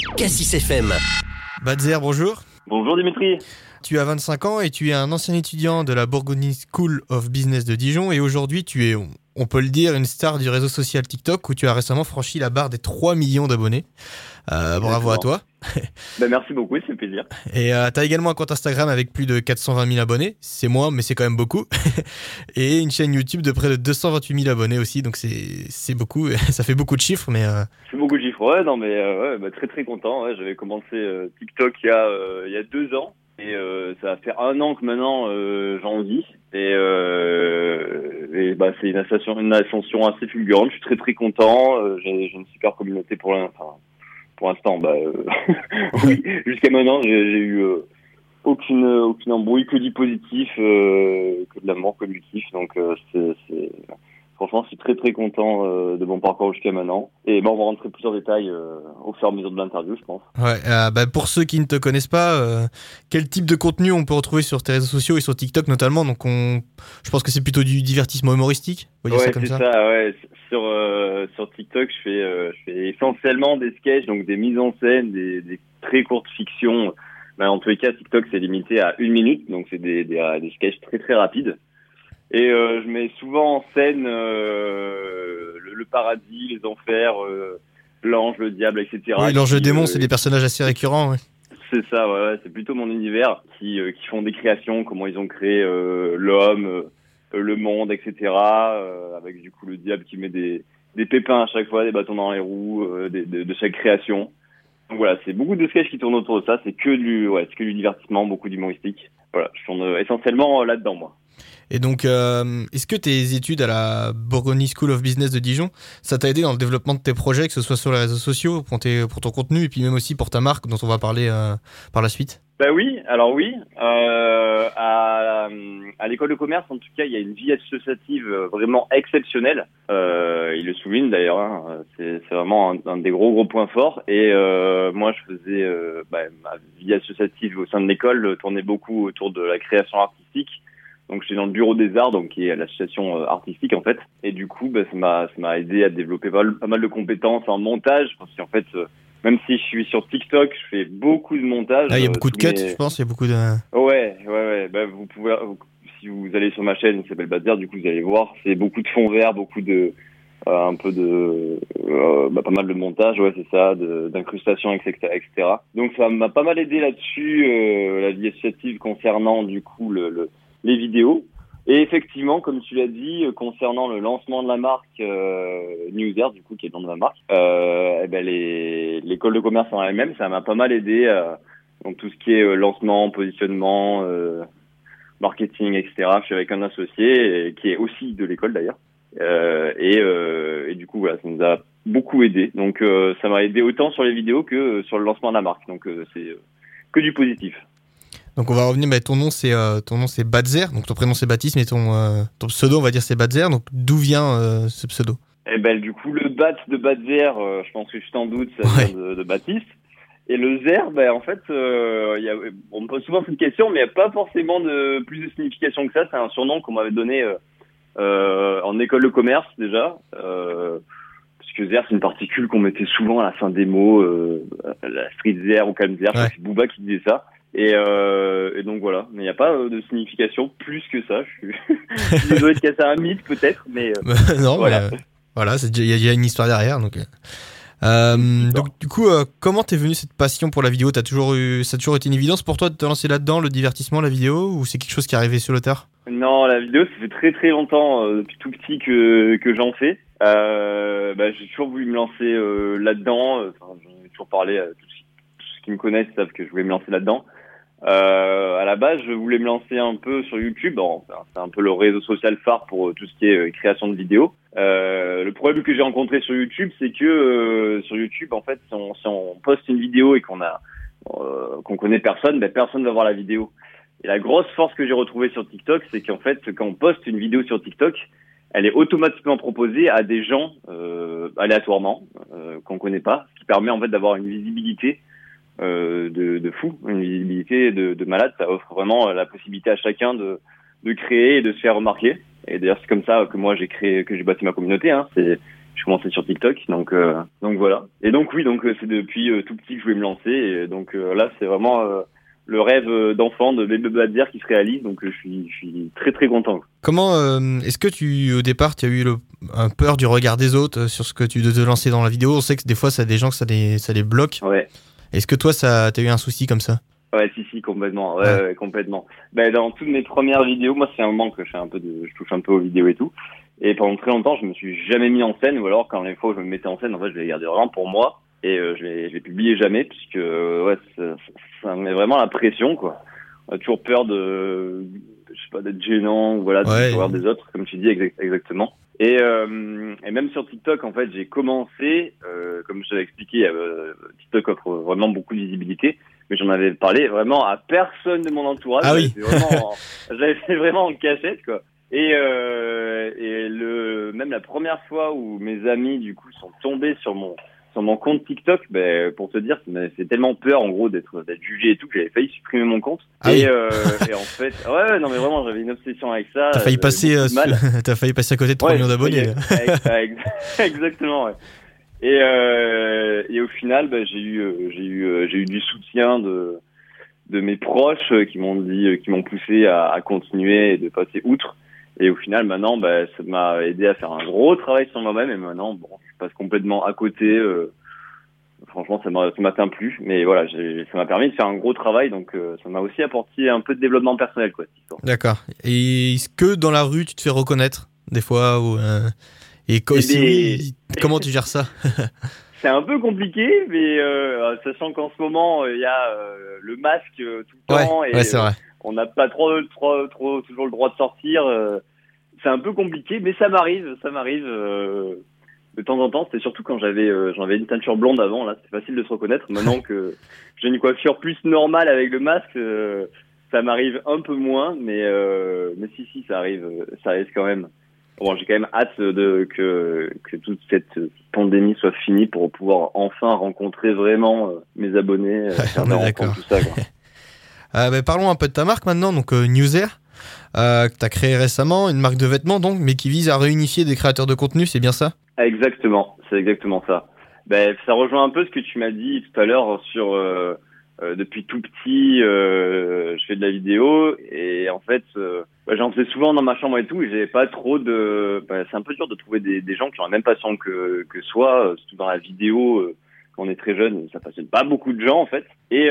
Cassis FM. Badzer, bonjour. Bonjour Dimitri. Tu as 25 ans et tu es un ancien étudiant de la Bourgogne School of Business de Dijon et aujourd'hui tu es, on peut le dire, une star du réseau social TikTok où tu as récemment franchi la barre des 3 millions d'abonnés. Bravo à toi. Merci beaucoup, c'est un plaisir. Et tu as également un compte Instagram avec plus de 420 000 abonnés, c'est moins mais c'est quand même beaucoup. Et une chaîne YouTube de près de 228 000 abonnés aussi, donc c'est beaucoup, ça fait beaucoup de chiffres. Mais C'est beaucoup de chiffres, très très content. Ouais. J'avais commencé TikTok il y a 2 ans. Et ça va faire 1 an que maintenant j'en vis. Et c'est une ascension assez fulgurante. Je suis très très content. J'ai une super communauté pour l'instant. Oui, jusqu'à maintenant j'ai eu aucune embrouille, que du positif, que de l'amour, que du kiff. Donc franchement, je suis très très content de mon parcours jusqu'à maintenant. Et on va rentrer plus en détail au fur et à mesure de l'interview, je pense. Ouais, pour ceux qui ne te connaissent pas, quel type de contenu on peut retrouver sur tes réseaux sociaux et sur TikTok notamment? Donc je pense que c'est plutôt du divertissement humoristique. On va dire ça comme ça. Ouais. Sur TikTok, je fais essentiellement des sketchs, donc des mises en scène, des très courtes fictions. En tous les cas, TikTok c'est limité à 1 minute, donc c'est des sketchs très très rapides. Et je mets souvent en scène le paradis, les enfers, l'ange, le diable, etc. Oui, l'ange et le démon, c'est des personnages assez récurrents. Ouais. C'est ça, ouais. C'est plutôt mon univers qui font des créations, comment ils ont créé l'homme, le monde, etc. Avec du coup le diable qui met des pépins à chaque fois, des bâtons dans les roues, de chaque création. Donc voilà, c'est beaucoup de sketchs qui tournent autour de ça. C'est que du divertissement, beaucoup d'humoristique. Voilà, je tourne essentiellement là-dedans, moi. Et donc, est-ce que tes études à la Bourgogne School of Business de Dijon, ça t'a aidé dans le développement de tes projets, que ce soit sur les réseaux sociaux, pour ton contenu, et puis même aussi pour ta marque, dont on va parler par la suite? Oui. À l'école de commerce, en tout cas, il y a une vie associative vraiment exceptionnelle. Il le souligne d'ailleurs. Hein, c'est vraiment un des gros points forts. Et moi, je faisais ma vie associative au sein de l'école tournait beaucoup autour de la création artistique. Donc j'étais dans le bureau des arts, donc qui est l'association artistique en fait. Et du coup, ça m'a aidé à développer pas mal de compétences en montage, parce qu'en fait, même si je suis sur TikTok, je fais beaucoup de montage. Il y a beaucoup de cuts, je pense. Il y a beaucoup de. Ouais. Vous pouvez, si vous allez sur ma chaîne, qui s'appelle Badzer, du coup vous allez voir, c'est beaucoup de fonds verts, beaucoup de pas mal de montage, ouais, c'est ça, d'incrustation, etc. Donc ça m'a pas mal aidé là-dessus, la vie associative concernant du coup les vidéos. Et effectivement, comme tu l'as dit, concernant le lancement de la marque Newser, du coup, qui est le nom de ma marque, l'école de commerce en elle-même, ça m'a pas mal aidé. Donc tout ce qui est lancement, positionnement, marketing, etc. Je suis avec un associé qui est aussi de l'école d'ailleurs. Et du coup, voilà, ça nous a beaucoup aidé. Donc ça m'a aidé autant sur les vidéos que sur le lancement de la marque. Donc c'est que du positif. Donc on va revenir, ton nom c'est Badzer, donc ton prénom c'est Baptiste, mais ton pseudo on va dire c'est Badzer, donc d'où vient ce pseudo? Du coup le Bat de Badzer, je pense que tu t'en doutes, ça vient de Baptiste. Et le Zer, en fait, on me pose souvent cette question, mais il n'y a pas forcément plus de signification que ça. C'est un surnom qu'on m'avait donné en école de commerce déjà, parce que Zer c'est une particule qu'on mettait souvent à la fin des mots, la street Zer ou calme Zer, c'est Booba qui disait ça. Et donc voilà, mais il n'y a pas de signification plus que ça. Je suis désolé de casser un mythe peut-être, mais non, voilà, il y a une histoire derrière. Donc du coup, comment t'es venu cette passion pour la vidéo? Ça a toujours été une évidence pour toi de te lancer là-dedans, le divertissement, la vidéo, ou c'est quelque chose qui est arrivé sur le tard? Non, la vidéo, ça fait très très longtemps, depuis tout petit que j'en fais. J'ai toujours voulu me lancer là-dedans. J'en ai toujours parlé à tous ceux qui me connaissent savent que je voulais me lancer là-dedans. À la base, je voulais me lancer un peu sur YouTube. C'est un peu le réseau social phare pour tout ce qui est création de vidéos. Le problème que j'ai rencontré sur YouTube, c'est que sur YouTube, en fait, si on poste une vidéo et qu'on connaît personne, personne va voir la vidéo. Et la grosse force que j'ai retrouvée sur TikTok, c'est qu'en fait, quand on poste une vidéo sur TikTok, elle est automatiquement proposée à des gens aléatoirement qu'on connaît pas, ce qui permet en fait d'avoir une visibilité de fou, une visibilité de malade. Ça offre vraiment la possibilité à chacun de créer et de se faire remarquer. Et d'ailleurs, c'est comme ça que moi que j'ai bâti ma communauté. Hein. je commençais sur TikTok, donc voilà. Et donc oui, donc c'est depuis tout petit que je voulais me lancer, et donc là c'est vraiment le rêve d'enfant de bébé Badzer qui se réalise, donc je suis très très content. Comment est-ce que au départ tu as eu un peur du regard des autres sur ce que tu devais te lancer dans la vidéo? On sait que des fois ça a des gens que ça les bloque. Ouais. Est-ce que toi t'as eu un souci comme ça? Ouais, si, complètement. Ouais, complètement. Ben, dans toutes mes premières vidéos, moi, c'est un moment que je touche un peu aux vidéos et tout. Et pendant très longtemps, je me suis jamais mis en scène, ou alors quand les fois où je me mettais en scène, en fait, je les gardais vraiment pour moi, et je les publiais jamais, puisque ouais, ça me met vraiment la pression, quoi. On a toujours peur je sais pas, d'être gênant, ou voilà, de voir des autres, comme tu dis exactement. Et même sur TikTok, en fait, j'ai commencé, comme je t'avais expliqué, TikTok offre vraiment beaucoup de visibilité, mais j'en avais parlé vraiment à personne de mon entourage. Ah oui. J'avais fait vraiment en cachette, quoi. Et même la première fois où mes amis du coup sont tombés sur mon compte TikTok, ben pour te dire, ça m'avait fait tellement peur en gros d'être jugé et tout que j'avais failli supprimer mon compte. Ah et oui. en fait, ouais, non mais vraiment j'avais une obsession avec ça. T'as failli passer à côté de 3 millions d'abonnés. Exactement. Ouais. Et au final, ben, j'ai eu du soutien de mes proches qui m'ont poussé à continuer et de passer outre. Et au final, maintenant, bah, ça m'a aidé à faire un gros travail sur moi-même. Et maintenant, bon, je passe complètement à côté. Franchement, ça m'atteint plus. Mais voilà, ça m'a permis de faire un gros travail. Donc, ça m'a aussi apporté un peu de développement personnel, quoi. D'accord. Et est-ce que dans la rue, tu te fais reconnaître des fois comment tu gères ça? C'est un peu compliqué, mais sachant qu'en ce moment, il y a le masque tout le temps. Et c'est vrai. on n'a pas trop toujours le droit de sortir. C'est un peu compliqué, mais ça m'arrive de temps en temps. C'était surtout quand j'avais une teinture blonde avant. Là, c'est facile de se reconnaître. Maintenant que j'ai une coiffure plus normale avec le masque, ça m'arrive un peu moins. Mais si, ça arrive quand même. Bon, j'ai quand même hâte que toute cette pandémie soit finie pour pouvoir enfin rencontrer vraiment mes abonnés, faire des rencontres, tout ça, quoi. Parlons un peu de ta marque maintenant, donc Newser, que tu as créé récemment, une marque de vêtements donc, mais qui vise à réunifier des créateurs de contenu, c'est bien ça? Exactement, c'est exactement ça. Ça rejoint un peu ce que tu m'as dit tout à l'heure sur depuis tout petit, je fais de la vidéo et en fait, j'en faisais souvent dans ma chambre et tout, et j'avais pas trop c'est un peu dur de trouver des gens qui ont la même passion que soi, surtout dans la vidéo. Quand on est très jeune, ça passionne pas beaucoup de gens en fait. Et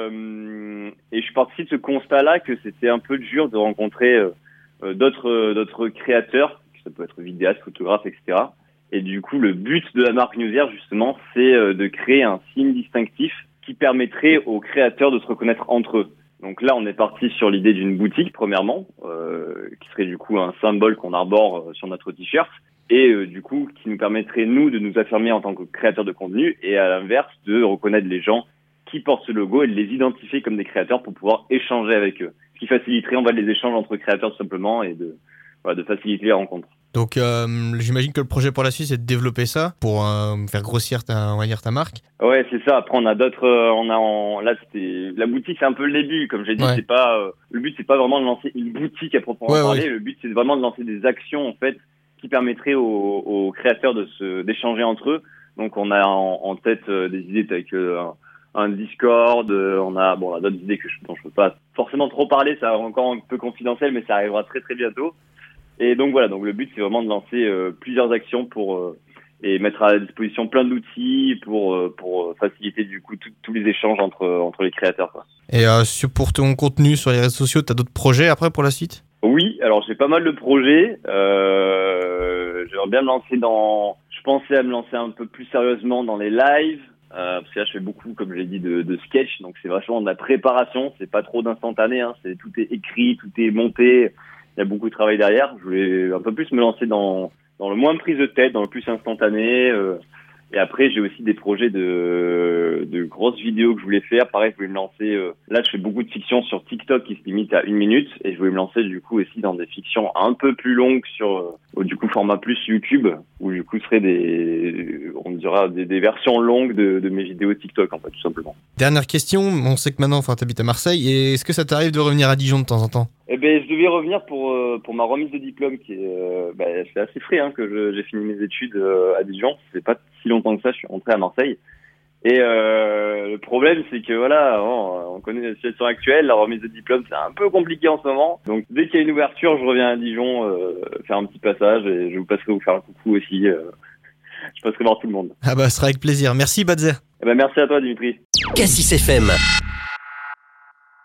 je suis parti de ce constat-là que c'était un peu dur de rencontrer d'autres créateurs, ça peut être vidéastes, photographes, etc. Et du coup, le but de la marque Newser, justement, c'est de créer un signe distinctif qui permettrait aux créateurs de se reconnaître entre eux. Donc là, on est parti sur l'idée d'une boutique, premièrement, qui serait du coup un symbole qu'on arbore sur notre t-shirt. Et du coup, qui nous permettrait, nous, de nous affirmer en tant que créateurs de contenu, et à l'inverse, de reconnaître les gens qui portent ce logo et de les identifier comme des créateurs pour pouvoir échanger avec eux. Ce qui faciliterait, les échanges entre créateurs tout simplement, et de faciliter les rencontres. Donc, j'imagine que le projet pour la suite, c'est de développer ça pour faire grossir ta marque. Ouais, c'est ça. Après, on a d'autres. Là, c'était la boutique, c'est un peu le début, comme j'ai dit. Ouais. C'est pas le but, c'est pas vraiment de lancer une boutique à proprement parler. Ouais. Le but, c'est vraiment de lancer des actions en fait qui permettraient aux créateurs d'échanger entre eux. Donc, on a en tête des idées avec un Discord. On a d'autres idées dont je peux pas forcément trop parler. Ça encore un peu confidentiel, mais ça arrivera très très bientôt. Et donc voilà, donc le but c'est vraiment de lancer plusieurs actions et mettre à disposition plein d'outils pour faciliter du coup tous les échanges entre les créateurs, quoi. Et pour ton contenu sur les réseaux sociaux, t'as d'autres projets après pour la suite? Oui, alors j'ai pas mal de projets. J'aimerais bien me lancer je pensais à me lancer un peu plus sérieusement dans les lives. Parce que là je fais beaucoup, comme je l'ai dit, de sketch, donc c'est vachement de la préparation, c'est pas trop d'instantané, hein, tout est écrit, tout est monté. Il y a beaucoup de travail derrière. Je voulais un peu plus me lancer dans le moins de prise de tête, dans le plus instantané. Et après, j'ai aussi des projets de grosses vidéos que je voulais faire. Pareil, je voulais me lancer. Là, je fais beaucoup de fiction sur TikTok qui se limite à 1 minute. Et je voulais me lancer du coup aussi dans des fictions un peu plus longues sur du coup format plus YouTube, où du coup serait des versions longues de mes vidéos TikTok en fait, tout simplement. Dernière question. On sait que maintenant, t'habites à Marseille. Et est-ce que ça t'arrive de revenir à Dijon de temps en temps? Eh ben, je devais revenir pour ma remise de diplôme qui est, c'est assez frais, hein, que j'ai fini mes études à Dijon. C'est pas si longtemps que ça, je suis rentré à Marseille. Et le problème, c'est que voilà, on connaît la situation actuelle, la remise de diplôme, c'est un peu compliqué en ce moment. Donc dès qu'il y a une ouverture, je reviens à Dijon faire un petit passage et je vous passerai vous faire un coucou aussi. Je passerai voir tout le monde. Ah bah, ce sera avec plaisir. Merci Badzer. Eh ben, merci à toi, Dimitri. Cassis FM.